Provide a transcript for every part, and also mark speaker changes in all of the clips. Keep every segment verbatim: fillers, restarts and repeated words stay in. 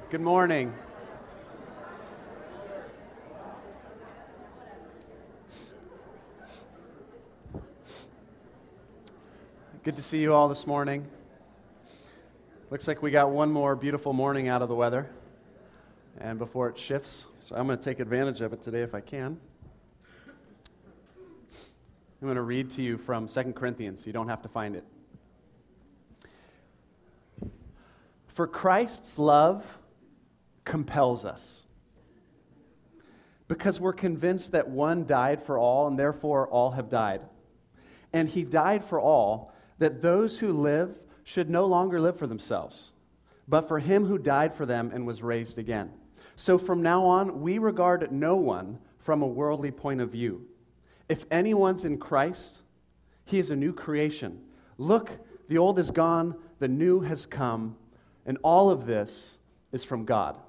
Speaker 1: Good morning. Good to see you all this morning. Looks like we got one more beautiful morning out of the weather, and before it shifts, so I'm going to take advantage of it today if I can. I'm going to read to you from Second Corinthians, so you don't have to find it. For Christ's love compels us, because we're convinced that one died for all, and therefore all have died. And he died for all, that those who live should no longer live for themselves, but for him who died for them and was raised again. So from now on, we regard no one from a worldly point of view. If anyone's in Christ, he is a new creation. Look, the old is gone, the new has come, and all of this is from God.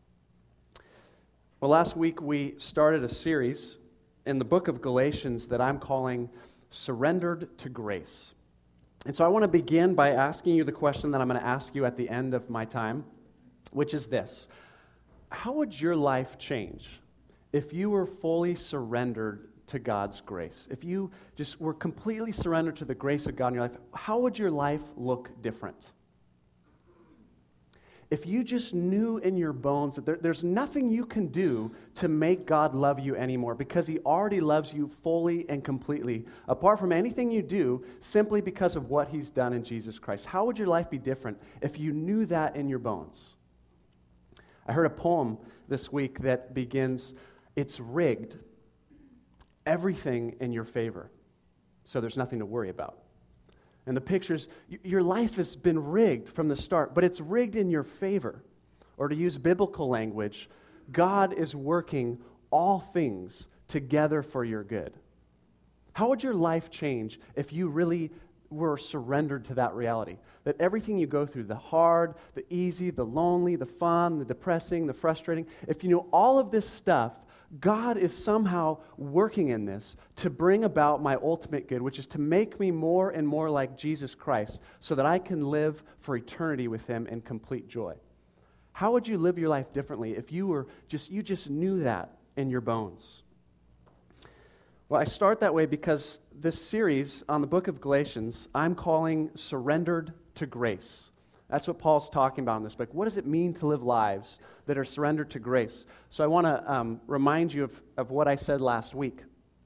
Speaker 1: Well, last week we started a series in the book of Galatians that I'm calling Surrendered to Grace. And so I want to begin by asking you the question that I'm going to ask you at the end of my time, which is this. How would your life change if you were fully surrendered to God's grace? If you just were completely surrendered to the grace of God in your life, how would your life look different? If you just knew in your bones that there, there's nothing you can do to make God love you anymore because he already loves you fully and completely, apart from anything you do, simply because of what he's done in Jesus Christ, how would your life be different if you knew that in your bones? I heard a poem this week that begins, "It's rigged, everything in your favor, so there's nothing to worry about." And the pictures, your life has been rigged from the start, but it's rigged in your favor. Or to use biblical language, God is working all things together for your good. How would your life change if you really were surrendered to that reality? That everything you go through, the hard, the easy, the lonely, the fun, the depressing, the frustrating, if you know all of this stuff, God is somehow working in this to bring about my ultimate good, which is to make me more and more like Jesus Christ so that I can live for eternity with him in complete joy. How would you live your life differently if you were just you just knew that in your bones? Well, I start that way because this series on the book of Galatians, I'm calling Surrendered to Grace. That's what Paul's talking about in this book. What does it mean to live lives that are surrendered to grace? So I want to um, remind you of, of what I said last week.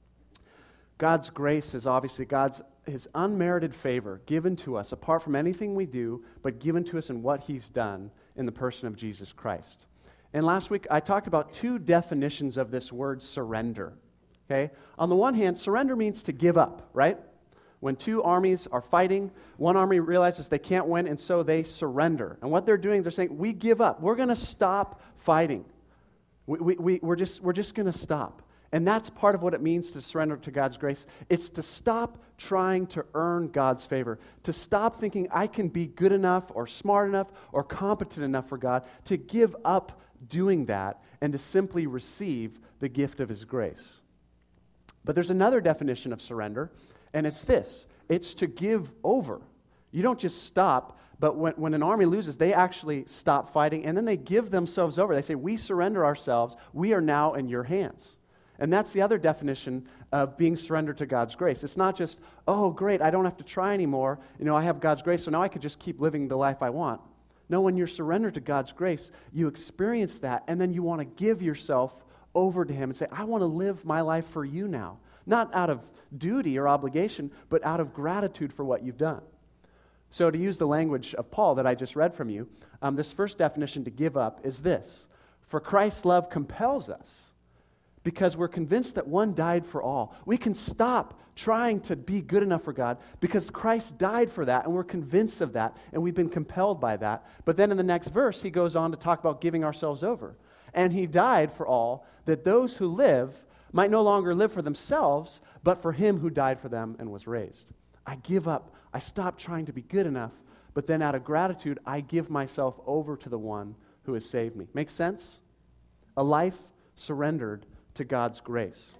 Speaker 1: God's grace is obviously God's his unmerited favor given to us apart from anything we do, but given to us in what he's done in the person of Jesus Christ. And last week I talked about two definitions of this word surrender. Okay? On the one hand, surrender means to give up, right? When two armies are fighting, one army realizes they can't win, and so they surrender. And what they're doing, they're saying, we give up. We're going to stop fighting. We, we, we, we're just, we're just going to stop. And that's part of what it means to surrender to God's grace. It's to stop trying to earn God's favor, to stop thinking I can be good enough or smart enough or competent enough for God, to give up doing that and to simply receive the gift of his grace. But there's another definition of surrender, and it's this, it's to give over. You don't just stop, but when, when an army loses, they actually stop fighting, and then they give themselves over. They say, we surrender ourselves. We are now in your hands. And that's the other definition of being surrendered to God's grace. It's not just, oh, great, I don't have to try anymore. You know, I have God's grace, so now I can just keep living the life I want. No, when you're surrendered to God's grace, you experience that, and then you want to give yourself over to him and say, I want to live my life for you now. Not out of duty or obligation, but out of gratitude for what you've done. So to use the language of Paul that I just read from you, um, this first definition to give up is this. For Christ's love compels us because we're convinced that one died for all. We can stop trying to be good enough for God because Christ died for that, and we're convinced of that, and we've been compelled by that. But then in the next verse, he goes on to talk about giving ourselves over. And he died for all, that those who live might no longer live for themselves, but for him who died for them and was raised. I give up. I stop trying to be good enough, but then out of gratitude, I give myself over to the one who has saved me. Make sense? A life surrendered to God's grace.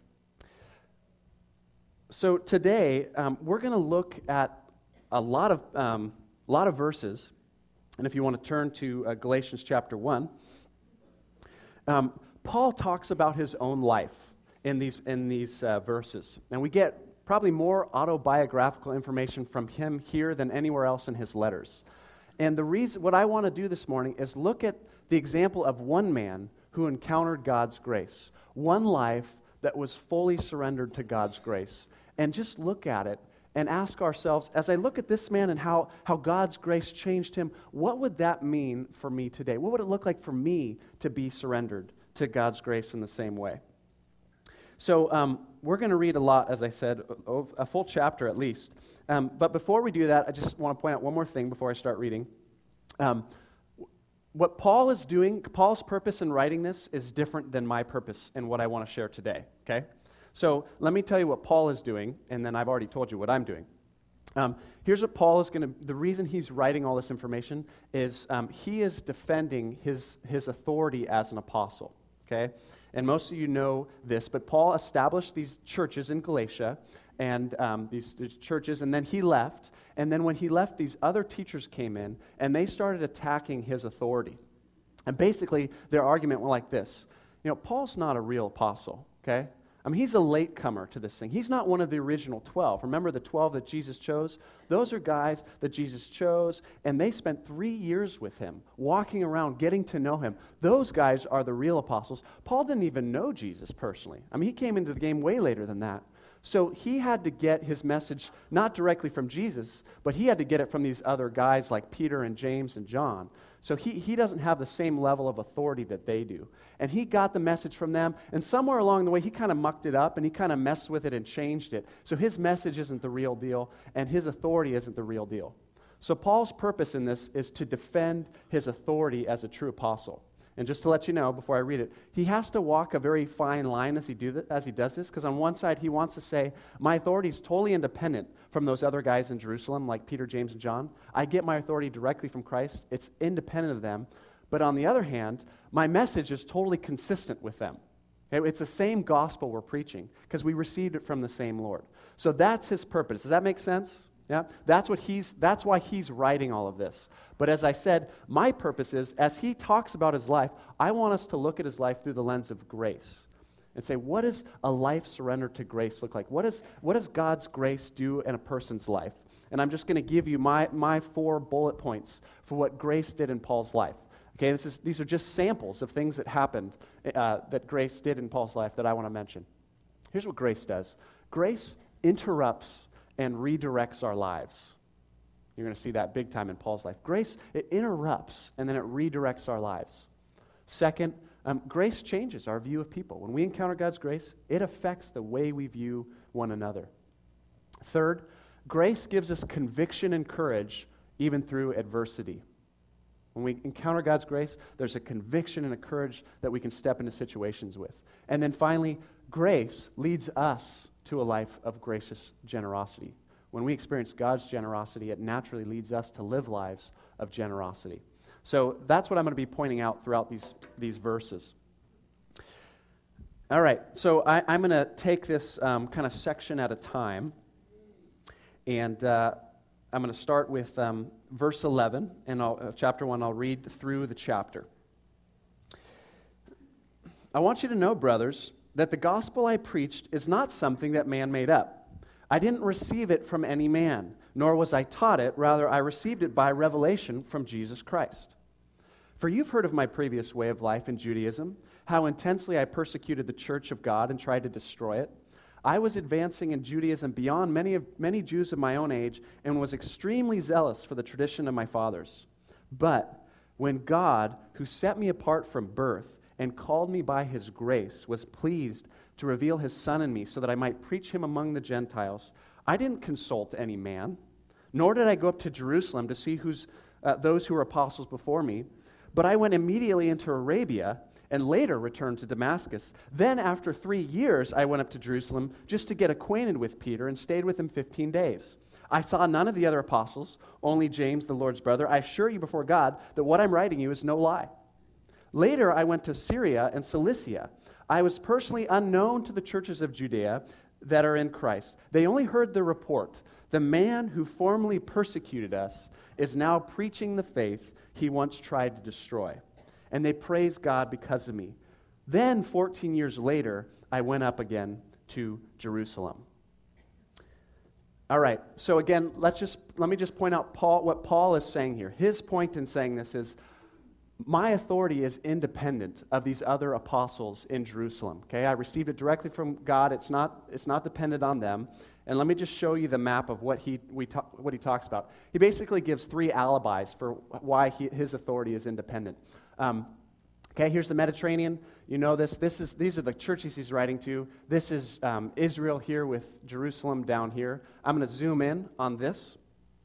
Speaker 1: So today, um, we're going to look at a lot of um, a lot of verses And if you want to turn to uh, Galatians chapter one, um, Paul talks about his own life in these, in these uh, verses. And we get probably more autobiographical information from him here than anywhere else in his letters. And the reason, what I want to do this morning is look at the example of one man who encountered God's grace, one life that was fully surrendered to God's grace, and just look at it and ask ourselves, as I look at this man and how, how God's grace changed him, what would that mean for me today? What would it look like for me to be surrendered to God's grace in the same way? So um, we're going to read a lot, as I said, a full chapter at least. Um, but before we do that, I just want to point out one more thing before I start reading. Um, what Paul is doing, Paul's purpose in writing this is different than my purpose in what I want to share today, okay? So let me tell you what Paul is doing, and then I've already told you what I'm doing. Um, here's what Paul is going to, the reason he's writing all this information is um, he is defending his, his authority as an apostle, okay? And most of you know this, but Paul established these churches in Galatia, and um, these churches, and then he left, and then when he left, these other teachers came in, and they started attacking his authority. And basically, their argument went like this. You know, Paul's not a real apostle, okay? I mean, he's a latecomer to this thing. He's not one of the original twelve. Remember the twelve that Jesus chose? Those are guys that Jesus chose, and they spent three years with him, walking around, getting to know him. Those guys are the real apostles. Paul didn't even know Jesus personally. I mean, he came into the game way later than that. So he had to get his message not directly from Jesus, but he had to get it from these other guys like Peter and James and John. So he, he doesn't have the same level of authority that they do. And he got the message from them, and somewhere along the way, he kind of mucked it up, and he kind of messed with it and changed it. So his message isn't the real deal, and his authority isn't the real deal. So Paul's purpose in this is to defend his authority as a true apostle. And just to let you know, before I read it, he has to walk a very fine line as he do th- as he does this, because on one side, he wants to say, my authority is totally independent from those other guys in Jerusalem, like Peter, James, and John. I get my authority directly from Christ. It's independent of them. But on the other hand, my message is totally consistent with them. Okay? It's the same gospel we're preaching, because we received it from the same Lord. So that's his purpose. Does that make sense? Yeah, that's what he's. That's why he's writing all of this. But as I said, my purpose is, as he talks about his life, I want us to look at his life through the lens of grace and say, what does a life surrendered to grace look like? What, is, what does God's grace do in a person's life? And I'm just going to give you my, my four bullet points for what grace did in Paul's life. Okay, this is, these are just samples of things that happened uh, that grace did in Paul's life that I want to mention. Here's what grace does. Grace interrupts and redirects our lives. You're going to see that big time in Paul's life. Grace, it interrupts, and then it redirects our lives. Second, um, grace changes our view of people. When we encounter God's grace, it affects the way we view one another. Third, grace gives us conviction and courage even through adversity. When we encounter God's grace, there's a conviction and a courage that we can step into situations with. And then finally, grace leads us to a life of gracious generosity. When we experience God's generosity, it naturally leads us to live lives of generosity. So that's what I'm going to be pointing out throughout these, these verses. All right, so I, I'm going to take this um, kind of section at a time, and uh, I'm going to start with um, verse eleven, and I'll, uh, chapter one. I'll read through the chapter. I want you to know, brothers, that the gospel I preached is not something that man made up. I didn't receive it from any man, nor was I taught it. Rather, I received it by revelation from Jesus Christ. For you've heard of my previous way of life in Judaism, how intensely I persecuted the church of God and tried to destroy it. I was advancing in Judaism beyond many of many Jews of my own age and was extremely zealous for the tradition of my fathers. But when God, who set me apart from birth and called me by his grace, was pleased to reveal his Son in me so that I might preach him among the Gentiles, I didn't consult any man, nor did I go up to Jerusalem to see who's, uh, those who were apostles before me, but I went immediately into Arabia and later returned to Damascus. Then after three years, I went up to Jerusalem just to get acquainted with Peter and stayed with him fifteen days. I saw none of the other apostles, only James, the Lord's brother. I assure you before God that what I'm writing you is no lie. Later, I went to Syria and Cilicia. I was personally unknown to the churches of Judea that are in Christ. They only heard the report. The man who formerly persecuted us is now preaching the faith he once tried to destroy. And they praise God because of me. Then, fourteen years later, I went up again to Jerusalem. All right, so again, let's just let me just point out Paul, what Paul is saying here. His point in saying this is, my authority is independent of these other apostles in Jerusalem. Okay, I received it directly from God. It's not, it's not dependent on them. And let me just show you the map of what he we ta- what he talks about. He basically gives three alibis for why he, his authority is independent. Um, okay, here's the Mediterranean. You know this. This is these are the churches he's writing to. This is um, Israel here with Jerusalem down here. I'm going to zoom in on this.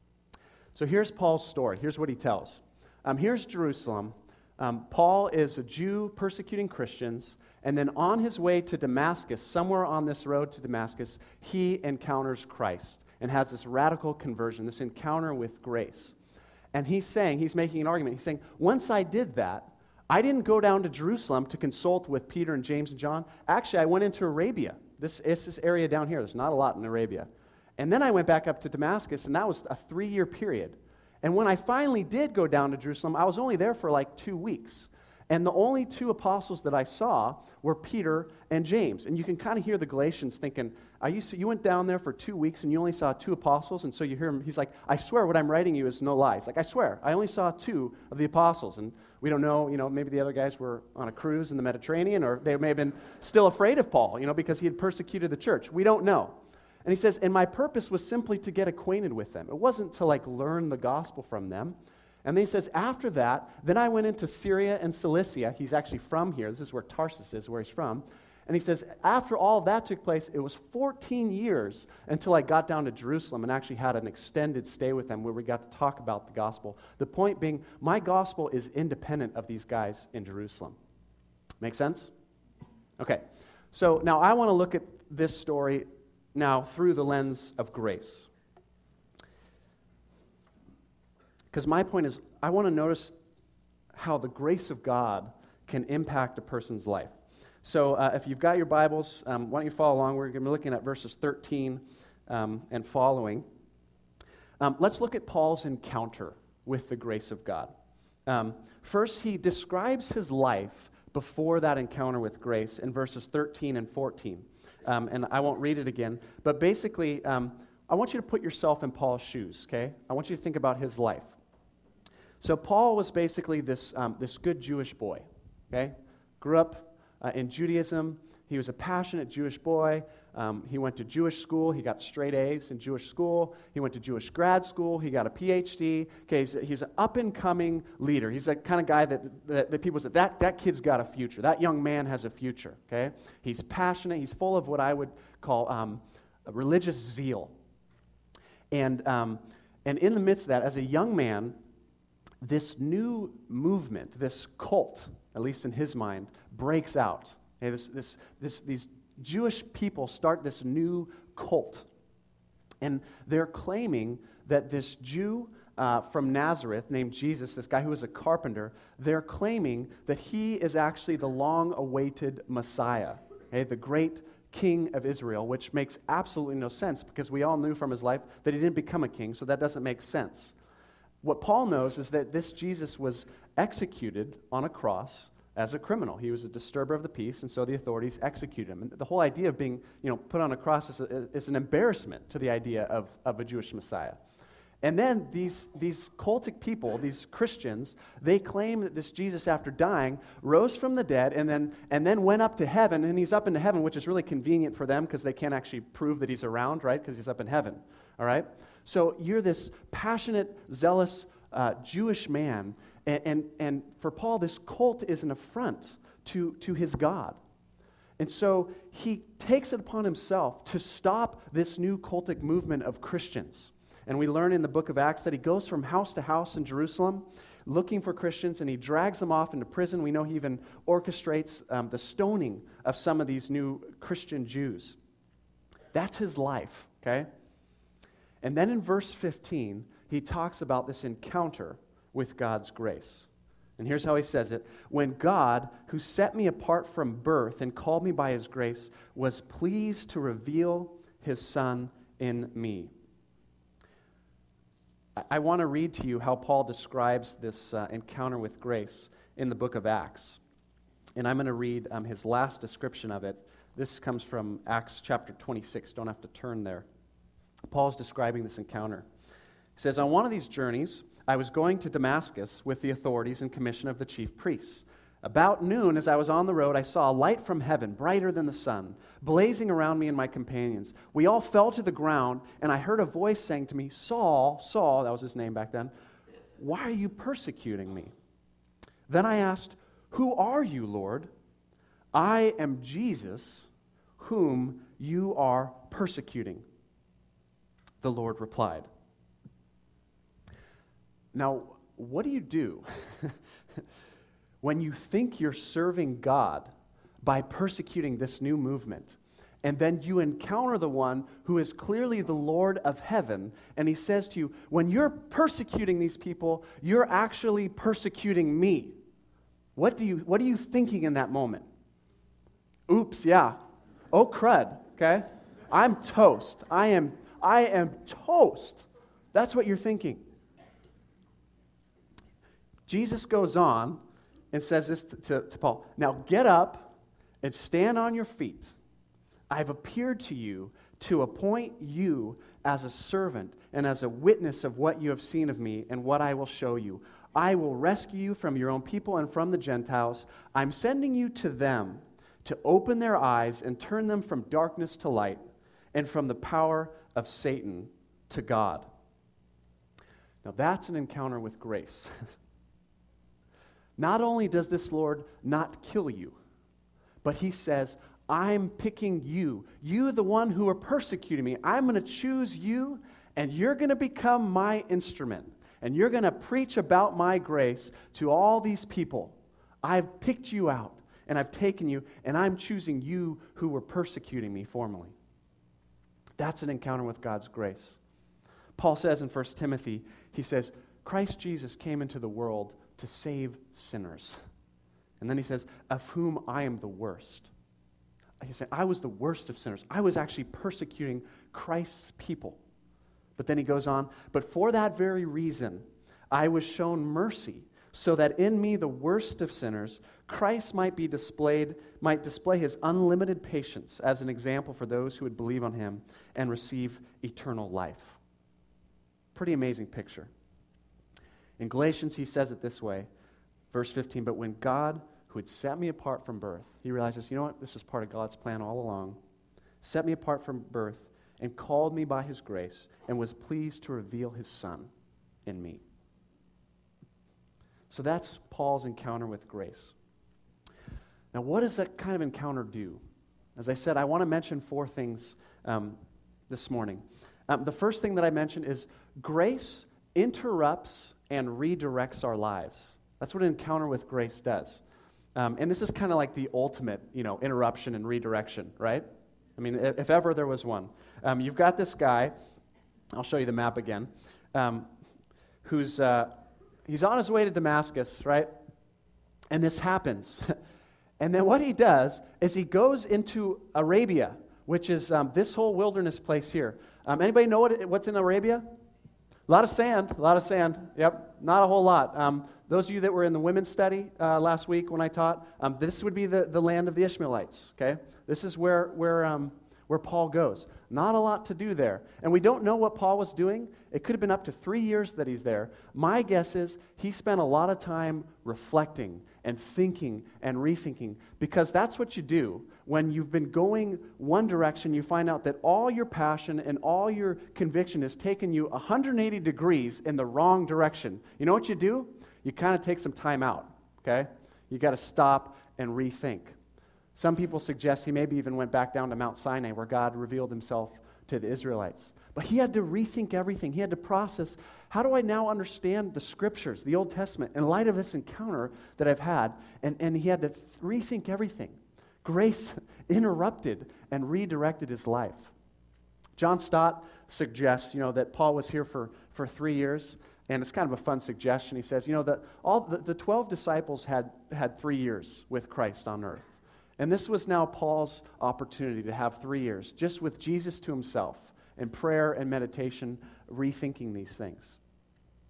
Speaker 1: So here's Paul's story. Here's what he tells. Um, here's Jerusalem. Um, Paul is a Jew persecuting Christians, and then on his way to Damascus, somewhere on this road to Damascus, he encounters Christ and has this radical conversion, this encounter with grace. And he's saying, he's making an argument. He's saying, once I did that, I didn't go down to Jerusalem to consult with Peter and James and John. Actually, I went into Arabia. This is this area down here. There's not a lot in Arabia. And then I went back up to Damascus, and that was a three-year period. And when I finally did go down to Jerusalem, I was only there for like two weeks. And the only two apostles that I saw were Peter and James. And you can kind of hear the Galatians thinking, Are you, you went down there for two weeks and you only saw two apostles? And so you hear him, he's like, I swear what I'm writing you is no lies. Like, I swear, I only saw two of the apostles. And we don't know, you know, maybe the other guys were on a cruise in the Mediterranean, or they may have been still afraid of Paul, you know, because he had persecuted the church. We don't know. And he says, and my purpose was simply to get acquainted with them. It wasn't to like learn the gospel from them. And then he says, after that, then I went into Syria and Cilicia. He's actually from here. This is where Tarsus is, where he's from. And he says, after all of that took place, it was fourteen years until I got down to Jerusalem and actually had an extended stay with them where we got to talk about the gospel. The point being, my gospel is independent of these guys in Jerusalem. Make sense? Okay. So now I want to look at this story now through the lens of grace. Because my point is, I want to notice how the grace of God can impact a person's life. So uh, if you've got your Bibles, um, why don't you follow along? We're going to be looking at verses thirteen um, and following. Um, let's look at Paul's encounter with the grace of God. Um, first, he describes his life before that encounter with grace in verses thirteen and fourteen. Um, and I won't read it again, but basically, um, I want you to put yourself in Paul's shoes, okay? I want you to think about his life. So Paul was basically this, um, this good Jewish boy, okay? Grew up uh, in Judaism. He was a passionate Jewish boy. Um, he went to Jewish school. He got straight A's in Jewish school. He went to Jewish grad school. He got a P H D. Okay, he's, he's an up-and-coming leader. He's the kind of guy that, that, that people say, that, that kid's got a future. That young man has a future, okay? He's passionate. He's full of what I would call um, a religious zeal. And, um, and in the midst of that, as a young man, this new movement, this cult, at least in his mind, breaks out. Okay, this, this, this, these Jewish people start this new cult. And they're claiming that this Jew uh, from Nazareth named Jesus, this guy who was a carpenter, they're claiming that he is actually the long-awaited Messiah, okay, the great king of Israel, which makes absolutely no sense because we all knew from his life that he didn't become a king, so that doesn't make sense. What Paul knows is that this Jesus was executed on a cross as a criminal. He was a disturber of the peace, and so the authorities executed him. And the whole idea of being, you know, put on a cross is, a, is an embarrassment to the idea of, of a Jewish Messiah. And then these, these cultic people, these Christians, they claim that this Jesus, after dying, rose from the dead and then, and then went up to heaven, and he's up into heaven, which is really convenient for them because they can't actually prove that he's around, right, because he's up in heaven, all right? So you're this passionate, zealous uh, Jewish man, and, and, and for Paul, this cult is an affront to, to his God. And so he takes it upon himself to stop this new cultic movement of Christians. And we learn in the book of Acts that he goes from house to house in Jerusalem looking for Christians, and he drags them off into prison. We know he even orchestrates um, the stoning of some of these new Christian Jews. That's his life, okay? And then in verse fifteen, he talks about this encounter with God's grace. And here's how he says it. When God, who set me apart from birth and called me by his grace, was pleased to reveal his Son in me. I, I want to read to you how Paul describes this uh, encounter with grace in the book of Acts. And I'm going to read um, his last description of it. This comes from Acts chapter twenty-six. Don't have to turn there. Paul's describing this encounter. He says, "On one of these journeys, I was going to Damascus with the authorities and commission of the chief priests. About noon, as I was on the road, I saw a light from heaven, brighter than the sun, blazing around me and my companions. We all fell to the ground, and I heard a voice saying to me, 'Saul, Saul,'" that was his name back then, "why are you persecuting me?' Then I asked, 'Who are you, Lord?' 'I am Jesus, whom you are persecuting,' the Lord replied." Now, what do you do when you think you're serving God by persecuting this new movement, and then you encounter the one who is clearly the Lord of heaven, and he says to you, when you're persecuting these people, you're actually persecuting me? What do you, what are you thinking in that moment? Oops, yeah. Oh, crud, okay? I'm toast. I am, I am toast. That's what you're thinking. Jesus goes on and says this to, to, to Paul. "Now get up and stand on your feet. I've appeared to you to appoint you as a servant and as a witness of what you have seen of me and what I will show you. I will rescue you from your own people and from the Gentiles. I'm sending you to them to open their eyes and turn them from darkness to light and from the power of Satan to God." Now that's an encounter with grace. Not only does this Lord not kill you, but he says, "I'm picking you. You, the one who are persecuting me. I'm going to choose you, and you're going to become my instrument. And you're going to preach about my grace to all these people. I've picked you out, and I've taken you, and I'm choosing you who were persecuting me formerly." That's an encounter with God's grace. Paul says in First Timothy, he says, "Christ Jesus came into the world to save sinners." And then he says, "Of whom I am the worst." He said, I was the worst of sinners. I was actually persecuting Christ's people. But then he goes on, "But for that very reason, I was shown mercy, so that in me, the worst of sinners, Christ might be displayed, might display his unlimited patience as an example for those who would believe on him and receive eternal life." Pretty amazing picture. In Galatians, he says it this way, verse fifteen, "But when God, who had set me apart from birth," he realizes, you know what, this was part of God's plan all along, "set me apart from birth and called me by his grace and was pleased to reveal his Son in me." So that's Paul's encounter with grace. Now, what does that kind of encounter do? As I said, I want to mention four things um, this morning. Um, the first thing that I mentioned is grace interrupts and redirects our lives. That's what an encounter with grace does. Um, and this is kind of like the ultimate, you know, interruption and redirection, right? I mean, if, if ever there was one. Um, you've got this guy, I'll show you the map again, um, who's, uh, he's on his way to Damascus, right? And this happens. And then what he does is he goes into Arabia, which is um, this whole wilderness place here. Um, anybody know what it, what's in Arabia? A lot of sand, a lot of sand, yep, not a whole lot. Um, those of you that were in the women's study uh, last week when I taught, um, this would be the, the land of the Ishmaelites, okay? This is where, where, um, where Paul goes. Not a lot to do there. And we don't know what Paul was doing. It could have been up to three years that he's there. My guess is he spent a lot of time reflecting and thinking and rethinking, because that's what you do when you've been going one direction. You find out that all your passion and all your conviction has taken you one hundred eighty degrees in the wrong direction. You know what you do? You kind of take some time out, okay? You got to stop and rethink. Some people suggest he maybe even went back down to Mount Sinai where God revealed himself to the Israelites. But he had to rethink everything. He had to process, how do I now understand the Scriptures, the Old Testament, in light of this encounter that I've had? And, and he had to th- rethink everything. Grace interrupted and redirected his life. John Stott suggests, you know, that Paul was here for, for three years, and it's kind of a fun suggestion. He says, you know, that all the, the twelve disciples had, had three years with Christ on earth. And this was now Paul's opportunity to have three years, just with Jesus to himself, in prayer and meditation, rethinking these things.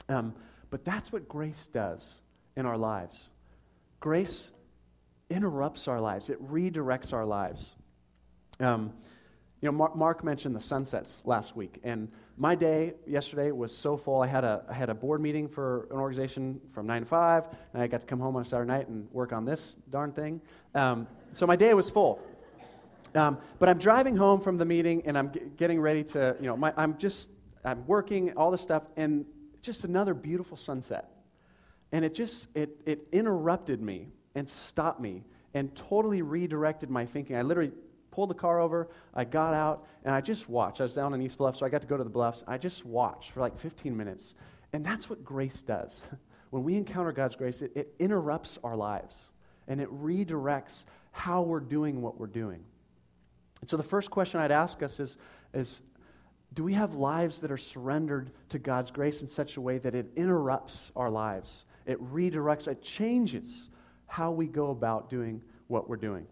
Speaker 1: Um, but that's what grace does in our lives. Grace interrupts our lives. It redirects our lives. Um, you know, Mark, Mark mentioned the sunsets last week, and my day yesterday was so full. I had a I had a board meeting for an organization from nine to five, and I got to come home on a Saturday night and work on this darn thing. Um, so my day was full. Um, but I'm driving home from the meeting, and I'm g- getting ready to, you know, my, I'm just I'm working all this stuff, and just another beautiful sunset, and it just it it interrupted me and stopped me and totally redirected my thinking. I literally pulled the car over, I got out, and I just watched. I was down in East Bluff, so I got to go to the Bluffs. I just watched for like fifteen minutes. And that's what grace does. When we encounter God's grace, it, it interrupts our lives, and it redirects how we're doing what we're doing. And so the first question I'd ask us is, is, do we have lives that are surrendered to God's grace in such a way that it interrupts our lives? It redirects, it changes how we go about doing what we're doing.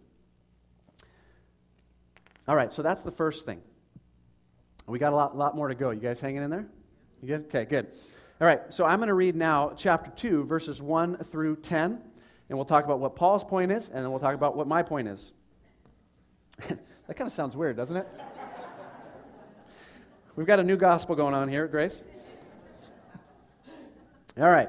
Speaker 1: All right, so that's the first thing. We got a lot, lot more to go. You guys hanging in there? You good? Okay, good. All right, so I'm going to read now chapter two, verses one through ten, and we'll talk about what Paul's point is, and then we'll talk about what my point is. That kind of sounds weird, doesn't it? We've got a new gospel going on here at Grace. All right.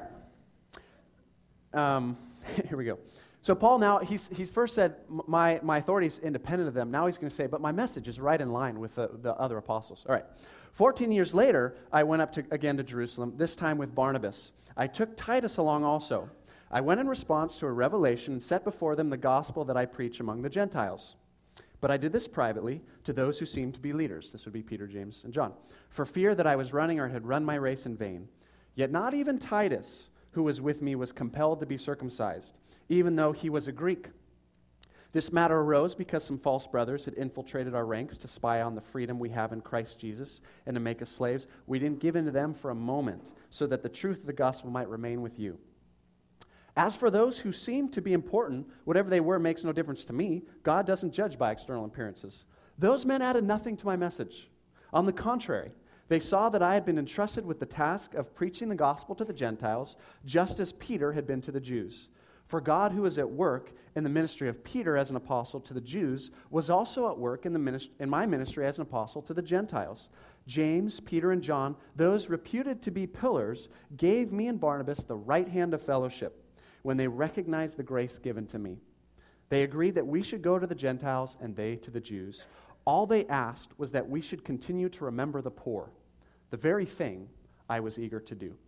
Speaker 1: Um, here we go. So Paul now, he's he's first said, my, my authority is independent of them. Now he's going to say, but my message is right in line with the, the other apostles. All right. Fourteen years later, I went up to, again to Jerusalem, this time with Barnabas. I took Titus along also. I went in response to a revelation and set before them the gospel that I preach among the Gentiles. But I did this privately to those who seemed to be leaders. This would be Peter, James, and John. For fear that I was running or had run my race in vain. Yet not even Titus, who was with me, was compelled to be circumcised, even though he was a Greek. This matter arose because some false brothers had infiltrated our ranks to spy on the freedom we have in Christ Jesus and to make us slaves. We didn't give in to them for a moment, so that the truth of the gospel might remain with you. As for those who seem to be important, whatever they were makes no difference to me. God doesn't judge by external appearances. Those men added nothing to my message. On the contrary, they saw that I had been entrusted with the task of preaching the gospel to the Gentiles, just as Peter had been to the Jews. For God, who is at work in the ministry of Peter as an apostle to the Jews, was also at work in, the minist- in my ministry as an apostle to the Gentiles. James, Peter, and John, those reputed to be pillars, gave me and Barnabas the right hand of fellowship when they recognized the grace given to me. They agreed that we should go to the Gentiles and they to the Jews. All they asked was that we should continue to remember the poor, the very thing I was eager to do.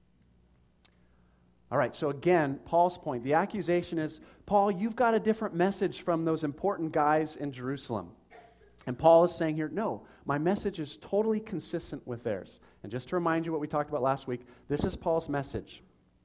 Speaker 1: All right, so again, Paul's point. The accusation is, Paul, you've got a different message from those important guys in Jerusalem. And Paul is saying here, no, my message is totally consistent with theirs. And just to remind you what we talked about last week, this is Paul's message.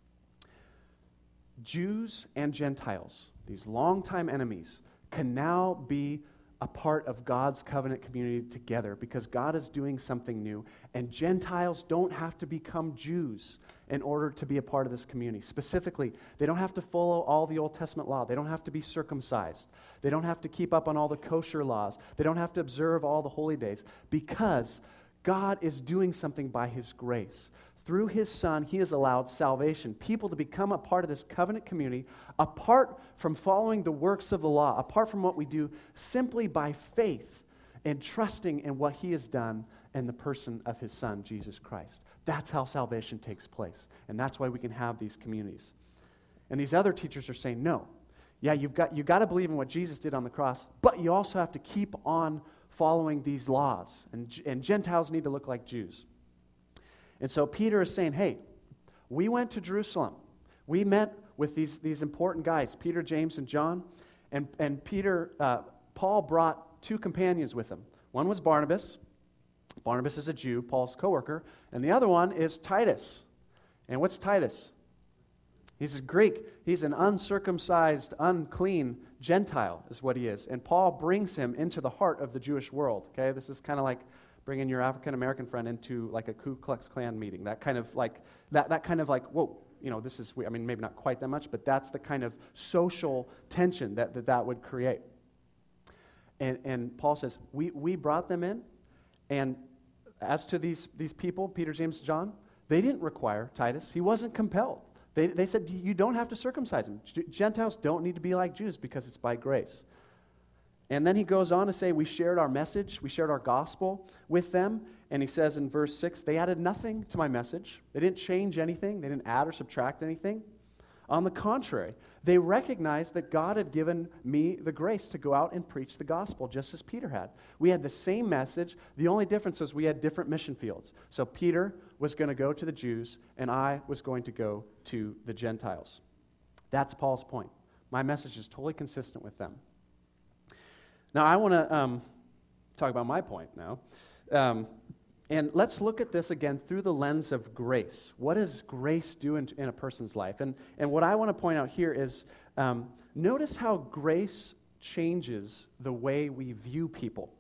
Speaker 1: Jews and Gentiles, these longtime enemies, can now be a part of God's covenant community together because God is doing something new, and Gentiles don't have to become Jews in order to be a part of this community. Specifically, they don't have to follow all the Old Testament law. They don't have to be circumcised. They don't have to keep up on all the kosher laws. They don't have to observe all the holy days because God is doing something by His grace. Through His Son, He has allowed salvation, people to become a part of this covenant community, apart from following the works of the law, apart from what we do, simply by faith and trusting in what He has done in the person of His Son, Jesus Christ. That's how salvation takes place, and that's why we can have these communities. And these other teachers are saying, no, yeah, you've got, you've got to believe in what Jesus did on the cross, but you also have to keep on following these laws, and, and Gentiles need to look like Jews. And so Peter is saying, hey, we went to Jerusalem. We met with these, these important guys, Peter, James, and John. And, and Peter, uh, Paul brought two companions with him. One was Barnabas. Barnabas is a Jew, Paul's coworker. And the other one is Titus. And what's Titus? He's a Greek. He's an uncircumcised, unclean Gentile is what he is. And Paul brings him into the heart of the Jewish world. Okay, this is kind of like bringing your African-American friend into like a Ku Klux Klan meeting. That kind of like, that, that kind of like, whoa, you know, this is, I mean, maybe not quite that much, but that's the kind of social tension that that, that would create. And, and Paul says, we, we brought them in, and as to these, these people, Peter, James, John, They didn't require Titus. He wasn't compelled. They, they said, you don't have to circumcise him. Gentiles don't need to be like Jews because it's by grace. And then he goes on to say, we shared our message, we shared our gospel with them. And he says in verse six, they added nothing to my message. They didn't change anything. They didn't add or subtract anything. On the contrary, they recognized that God had given me the grace to go out and preach the gospel, just as Peter had. We had the same message. The only difference was we had different mission fields. So Peter was going to go to the Jews, and I was going to go to the Gentiles. That's Paul's point. My message is totally consistent with them. Now, I want to um, talk about my point now. Um, and let's look at this again through the lens of grace. What does grace do in, in a person's life? And, and what I want to point out here is um, notice how grace changes the way we view people.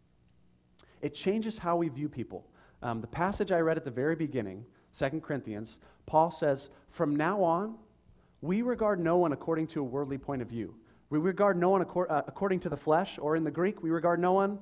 Speaker 1: It changes how we view people. Um, the passage I read at the very beginning, Second Corinthians, Paul says, from now on, we regard no one according to a worldly point of view. We regard no one acor- uh, according to the flesh, or in the Greek, we regard no one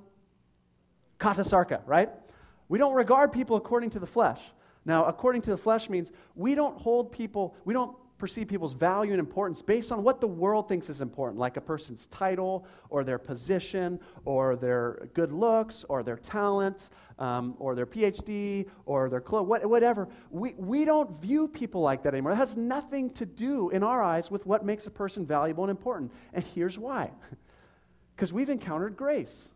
Speaker 1: katasarka, right? We don't regard people according to the flesh. Now, according to the flesh means we don't hold people, we don't perceive people's value and importance based on what the world thinks is important, like a person's title, or their position, or their good looks, or their talent, um, or their P H D, or their clothes, whatever. We, we don't view people like that anymore. It has nothing to do, in our eyes, with what makes a person valuable and important. And here's why. Because we've encountered grace.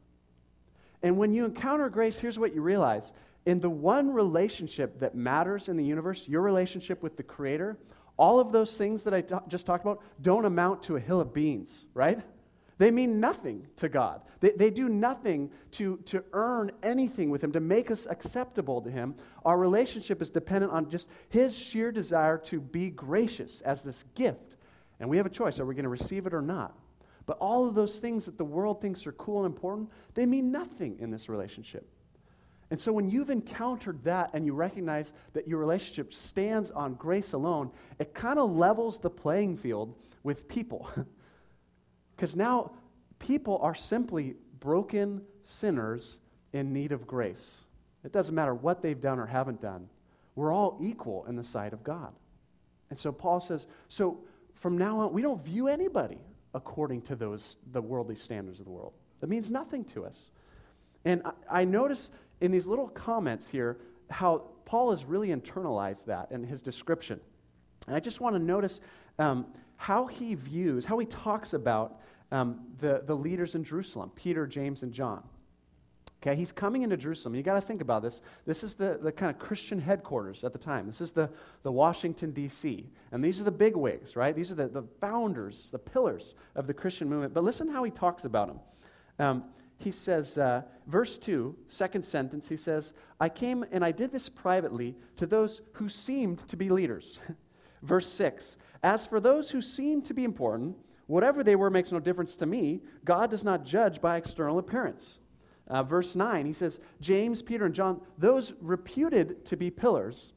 Speaker 1: And when you encounter grace, here's what you realize. In the one relationship that matters in the universe, your relationship with the Creator, all of those things that I t- just talked about don't amount to a hill of beans, right? They mean nothing to God. They, they do nothing to, to earn anything with Him, to make us acceptable to Him. Our relationship is dependent on just His sheer desire to be gracious as this gift. And we have a choice. Are we going to receive it or not? But all of those things that the world thinks are cool and important, they mean nothing in this relationship. And so when you've encountered that and you recognize that your relationship stands on grace alone, it kind of levels the playing field with people. Because now people are simply broken sinners in need of grace. It doesn't matter what they've done or haven't done. We're all equal in the sight of God. And so Paul says, so from now on, we don't view anybody according to those the worldly standards of the world. That means nothing to us. And I, I notice in these little comments here how Paul has really internalized that in his description. And I just want to notice um, how he views, how he talks about um, the, the leaders in Jerusalem, Peter, James, and John. Okay, he's coming into Jerusalem. You got to think about this. This is the, the kind of Christian headquarters at the time. This is the, the Washington, D C And these are the bigwigs, right? These are the, the founders, the pillars of the Christian movement. But listen how he talks about them. Um, he says, uh, verse two, second sentence, he says, I came and I did this privately to those who seemed to be leaders. Verse six, as for those who seemed to be important, whatever they were makes no difference to me. God does not judge by external appearance. Uh, verse nine, he says, James, Peter, and John, those reputed to be pillars.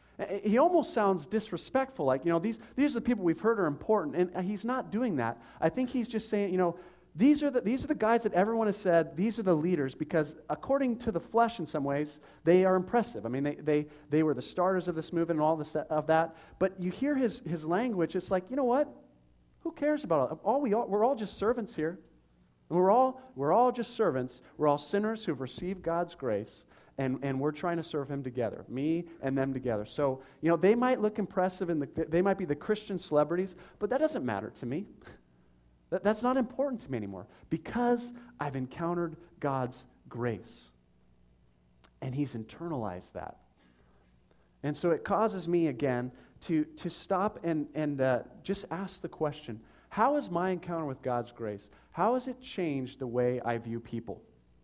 Speaker 1: He almost sounds disrespectful, like, you know, these, these are the people we've heard are important, and he's not doing that. I think he's just saying, you know, these are the, these are the guys that everyone has said, these are the leaders, because according to the flesh in some ways, they are impressive. I mean, they they, they were the starters of this movement and all this, of that, but you hear his, his language, it's like, you know what? Who cares about it? All we all, we're all just servants here. And we're all we're all just servants. We're all sinners who've received God's grace, and, and we're trying to serve Him together, me and them together. So, you know, they might look impressive, and the, they might be the Christian celebrities, but that doesn't matter to me. That, that's not important to me anymore, because I've encountered God's grace. And He's internalized that. And so it causes me, again, to, to stop and, and uh, just ask the question, how has my encounter with God's grace, how has it changed the way I view people?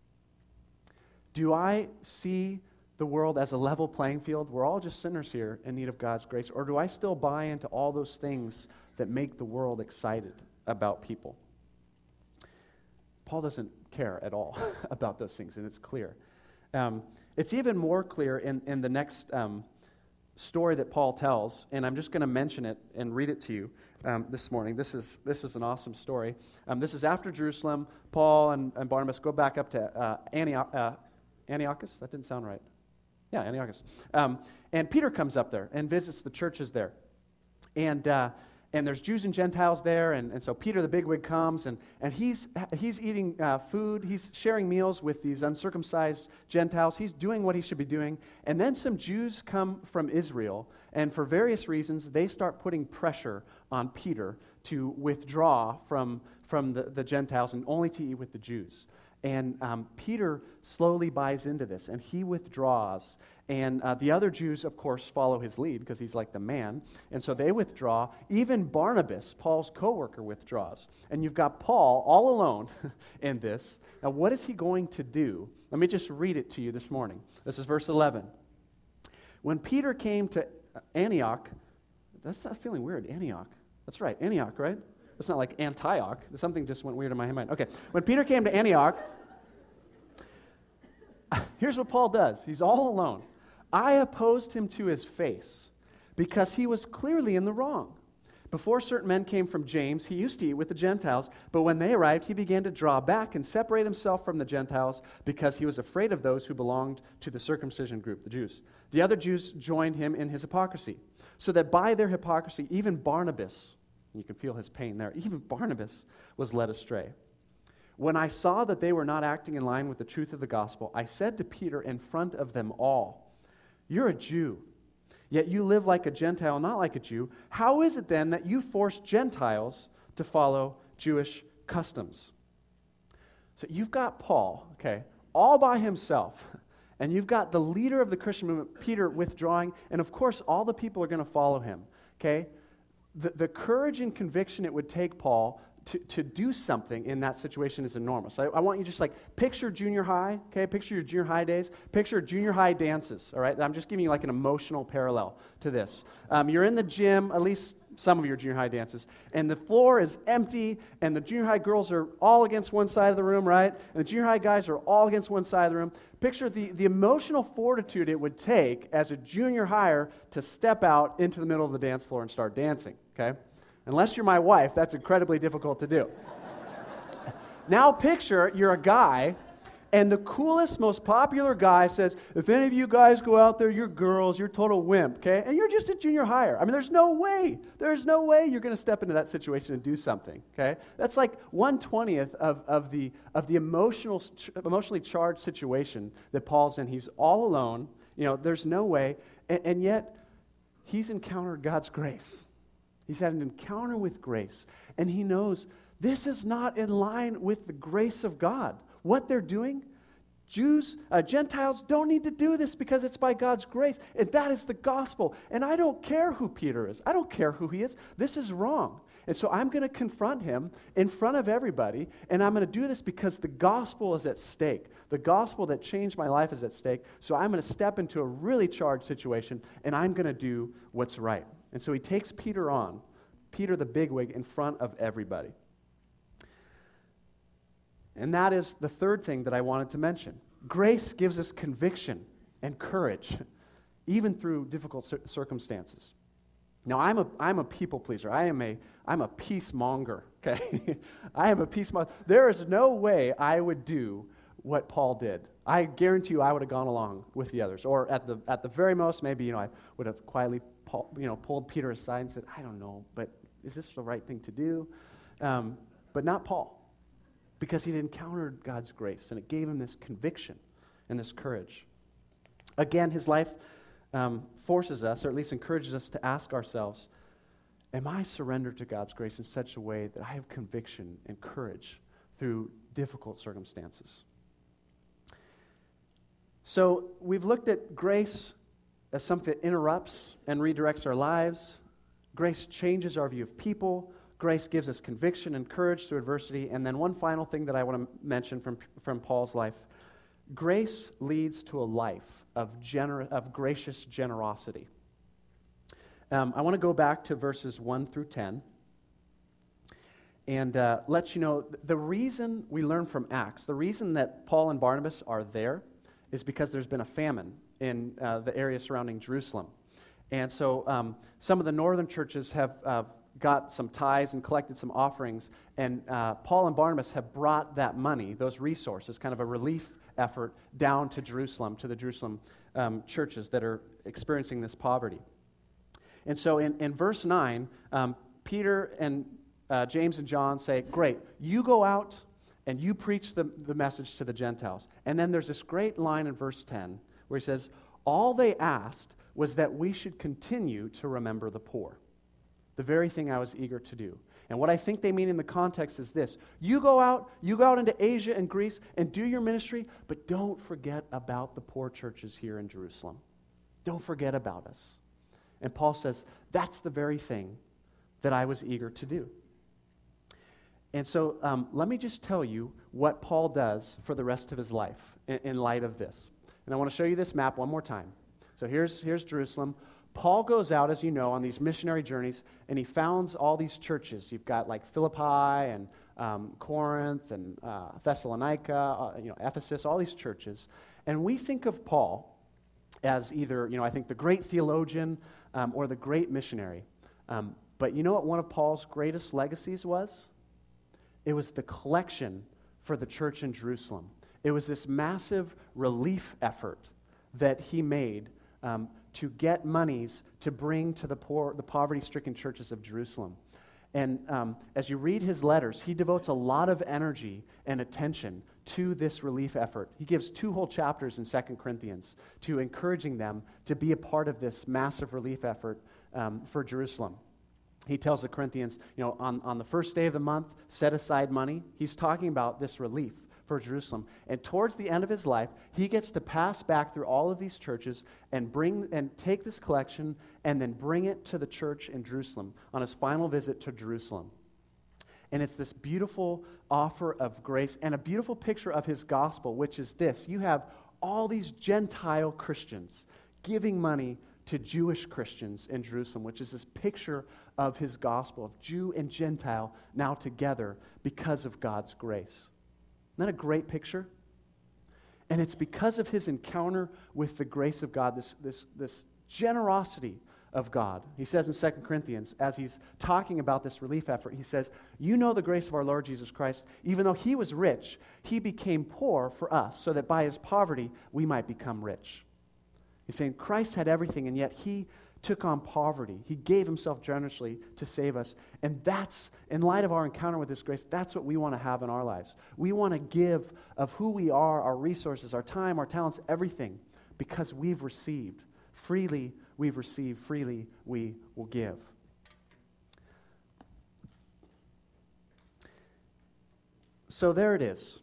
Speaker 1: Do I see the world as a level playing field? We're all just sinners here in need of God's grace. Or do I still buy into all those things that make the world excited about people? Paul doesn't care at all about those things, and it's clear. Um, it's even more clear in, in the next um, story that Paul tells, and I'm just going to mention it and read it to you. Um, this morning. This is this is an awesome story. Um, this is after Jerusalem. Paul and, and Barnabas go back up to uh, Antioch, uh, Antiochus. That didn't sound right. Yeah, Antiochus. Um, and Peter comes up there and visits the churches there. And uh, and there's Jews and Gentiles there, and, and so Peter the bigwig comes, and, and he's he's eating uh, food, he's sharing meals with these uncircumcised Gentiles, he's doing what he should be doing, and then some Jews come from Israel, and for various reasons, they start putting pressure on Peter to withdraw from, from the, the Gentiles and only to eat with the Jews. And um, Peter slowly buys into this, and he withdraws. And uh, the other Jews, of course, follow his lead because he's like the man. And so they withdraw. Even Barnabas, Paul's co-worker, withdraws. And you've got Paul all alone in this. Now, what is he going to do? Let me just read it to you this morning. This is verse eleven. When Peter came to Antioch, that's not feeling weird, Antioch. That's right, Antioch, right? It's not like Antioch. Something just went weird in my mind. Okay, when Peter came to Antioch, here's what Paul does. He's all alone. I opposed him to his face because he was clearly in the wrong. Before certain men came from James, he used to eat with the Gentiles, but when they arrived, he began to draw back and separate himself from the Gentiles because he was afraid of those who belonged to the circumcision group, the Jews. The other Jews joined him in his hypocrisy, so that by their hypocrisy, even Barnabas, you can feel his pain there, even Barnabas was led astray. When I saw that they were not acting in line with the truth of the gospel, I said to Peter in front of them all, "You're a Jew, yet you live like a Gentile, not like a Jew. How is it then that you force Gentiles to follow Jewish customs?" So you've got Paul, okay, all by himself, and you've got the leader of the Christian movement, Peter, withdrawing, and of course all the people are going to follow him, okay? The, the courage and conviction it would take Paul to, to do something in that situation is enormous. I, I want you to just like picture junior high, okay? Picture your junior high days. Picture junior high dances, all right? I'm just giving you like an emotional parallel to this. Um, you're in the gym, at least some of your junior high dances, and the floor is empty, and the junior high girls are all against one side of the room, right? And the junior high guys are all against one side of the room. Picture the, the emotional fortitude it would take as a junior higher to step out into the middle of the dance floor and start dancing, okay? Unless you're my wife, that's incredibly difficult to do. Now picture you're a guy, and the coolest, most popular guy says, if any of you guys go out there, you're girls, you're total wimp, okay? And you're just a junior higher. I mean, there's no way, there's no way you're going to step into that situation and do something, okay? That's like one twentieth of, of the, of the emotional, emotionally charged situation that Paul's in. He's all alone, you know, there's no way, and, and yet he's encountered God's grace. He's had an encounter with grace, and he knows this is not in line with the grace of God. What they're doing, Jews, uh, Gentiles don't need to do this because it's by God's grace, and that is the gospel. And I don't care who Peter is. I don't care who he is. This is wrong. And so I'm going to confront him in front of everybody, and I'm going to do this because the gospel is at stake. The gospel that changed my life is at stake, so I'm going to step into a really charged situation, and I'm going to do what's right. And so he takes Peter on, Peter the bigwig, in front of everybody. And that is the third thing that I wanted to mention. Grace gives us conviction and courage, even through difficult cir- circumstances. Now, I'm a I'm a people pleaser. I am a I'm a peacemonger. Okay, I am a peacemonger. There is no way I would do what Paul did. I guarantee you, I would have gone along with the others, or at the at the very most, maybe you know I would have quietly Paul, you know pulled Peter aside and said, I don't know, but is this the right thing to do? Um, but not Paul. Because he'd encountered God's grace, and it gave him this conviction and this courage. Again, his life um, forces us, or at least encourages us, to ask ourselves, am I surrendered to God's grace in such a way that I have conviction and courage through difficult circumstances? So we've looked at grace as something that interrupts and redirects our lives. Grace changes our view of people. Grace gives us conviction and courage through adversity. And then one final thing that I want to mention from, from Paul's life. Grace leads to a life of, gener- of gracious generosity. Um, I want to go back to verses one through ten and uh, let you know the reason we learn from Acts, the reason that Paul and Barnabas are there is because there's been a famine in uh, the area surrounding Jerusalem. And so um, some of the northern churches have uh, got some tithes and collected some offerings, and uh, Paul and Barnabas have brought that money, those resources, kind of a relief effort down to Jerusalem, to the Jerusalem um, churches that are experiencing this poverty. And so in, in verse nine, um, Peter and uh, James and John say, great, you go out and you preach the, the message to the Gentiles. And then there's this great line in verse ten where he says, all they asked was that we should continue to remember the poor. The very thing I was eager to do. And what I think they mean in the context is this. You go out, you go out into Asia and Greece and do your ministry, but don't forget about the poor churches here in Jerusalem. Don't forget about us. And Paul says, that's the very thing that I was eager to do. And so um, let me just tell you what Paul does for the rest of his life in, in light of this. And I want to show you this map one more time. So here's, here's Jerusalem. Paul goes out, as you know, on these missionary journeys, and he founds all these churches. You've got like Philippi and um, Corinth and uh, Thessalonica, uh, you know, Ephesus, all these churches. And we think of Paul as either, you know, I think the great theologian um, or the great missionary. Um, but you know what one of Paul's greatest legacies was? It was the collection for the church in Jerusalem. It was this massive relief effort that he made um, to get monies to bring to the poor, the poverty-stricken churches of Jerusalem. And um, as you read his letters, he devotes a lot of energy and attention to this relief effort. He gives two whole chapters in Second Corinthians to encouraging them to be a part of this massive relief effort um, for Jerusalem. He tells the Corinthians, you know, on, on the first day of the month, set aside money. He's talking about this relief for Jerusalem. And towards the end of his life, he gets to pass back through all of these churches and bring and take this collection and then bring it to the church in Jerusalem on his final visit to Jerusalem. And it's this beautiful offer of grace and a beautiful picture of his gospel, which is this. You have all these Gentile Christians giving money to Jewish Christians in Jerusalem, which is this picture of his gospel, of Jew and Gentile now together because of God's grace. Isn't that a great picture? And it's because of his encounter with the grace of God, this, this, this generosity of God. He says in Second Corinthians, as he's talking about this relief effort, he says, you know the grace of our Lord Jesus Christ. Even though he was rich, he became poor for us, so that by his poverty we might become rich. He's saying Christ had everything, and yet he took on poverty. He gave himself generously to save us. And that's, in light of our encounter with this grace, that's what we want to have in our lives. We want to give of who we are, our resources, our time, our talents, everything, because we've received. Freely we've received, freely we will give. So there it is.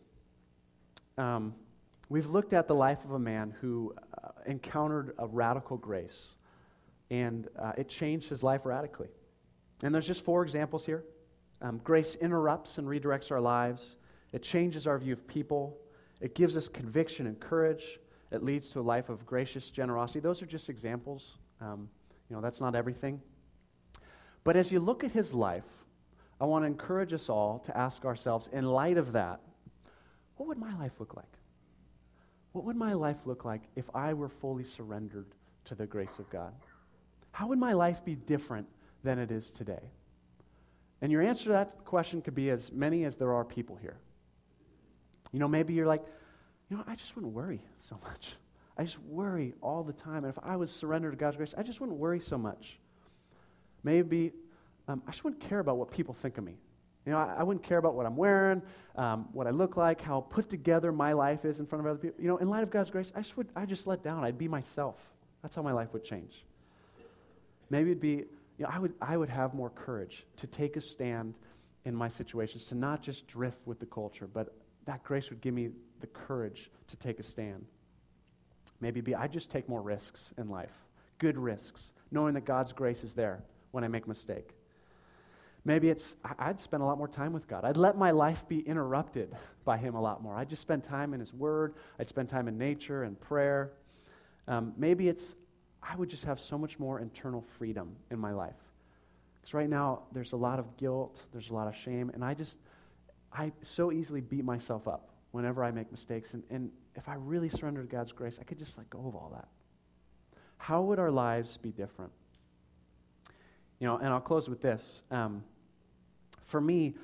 Speaker 1: Um, we've looked at the life of a man who uh, encountered a radical grace. And uh, it changed his life radically. And there's just four examples here. Um, grace interrupts and redirects our lives. It changes our view of people. It gives us conviction and courage. It leads to a life of gracious generosity. Those are just examples. Um, you know, that's not everything. But as you look at his life, I want to encourage us all to ask ourselves, in light of that, what would my life look like? What would my life look like if I were fully surrendered to the grace of God? How would my life be different than it is today? And your answer to that question could be as many as there are people here. You know, maybe you're like, you know, I just wouldn't worry so much. I just worry all the time. And if I was surrendered to God's grace, I just wouldn't worry so much. Maybe um, I just wouldn't care about what people think of me. You know, I, I wouldn't care about what I'm wearing, um, what I look like, how put together my life is in front of other people. You know, in light of God's grace, I just would, I just let down. I'd be myself. That's how my life would change. Maybe it'd be, you know, I would I would have more courage to take a stand in my situations, to not just drift with the culture, but that grace would give me the courage to take a stand. Maybe it'd be, I just take more risks in life, good risks, knowing that God's grace is there when I make a mistake. Maybe it's, I'd spend a lot more time with God. I'd let my life be interrupted by him a lot more. I'd just spend time in his word. I'd spend time in nature and prayer. Um, maybe it's, I would just have so much more internal freedom in my life. Because right now, there's a lot of guilt, there's a lot of shame, and I just, I so easily beat myself up whenever I make mistakes. And, and if I really surrender to God's grace, I could just let go of all that. How would our lives be different? You know, and I'll close with this. Um, for me,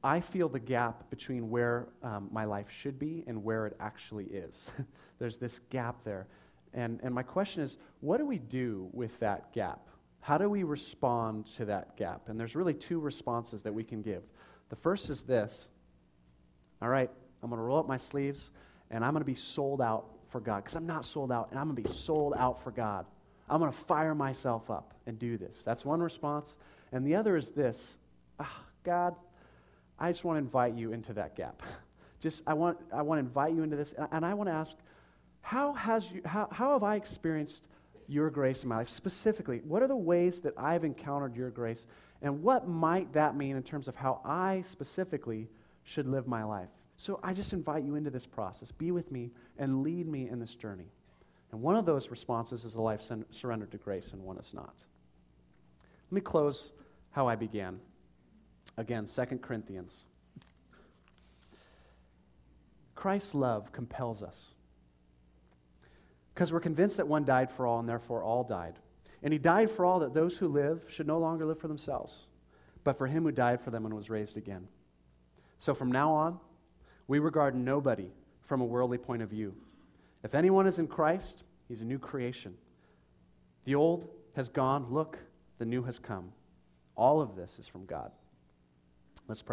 Speaker 1: I feel the gap between where um, my life should be and where it actually is. There's this gap there. And, and my question is, what do we do with that gap? How do we respond to that gap? And there's really two responses that we can give. The first is this. All right, I'm going to roll up my sleeves, and I'm going to be sold out for God, because I'm not sold out, and I'm going to be sold out for God. I'm going to fire myself up and do this. That's one response. And the other is this. Ah, God, I just want to invite you into that gap. Just, I want, I want to invite you into this, and, and I want to ask, how has you, how, how have I experienced your grace in my life? Specifically, what are the ways that I've encountered your grace, and what might that mean in terms of how I specifically should live my life? So I just invite you into this process. Be with me and lead me in this journey. And one of those responses is a life sen- surrendered to grace, and one is not. Let me close how I began. Again, Second Corinthians. Christ's love compels us, because we're convinced that one died for all, and therefore all died. And he died for all, that those who live should no longer live for themselves, but for him who died for them and was raised again. So from now on, we regard nobody from a worldly point of view. If anyone is in Christ, he's a new creation. The old has gone, look, the new has come. All of this is from God. Let's pray.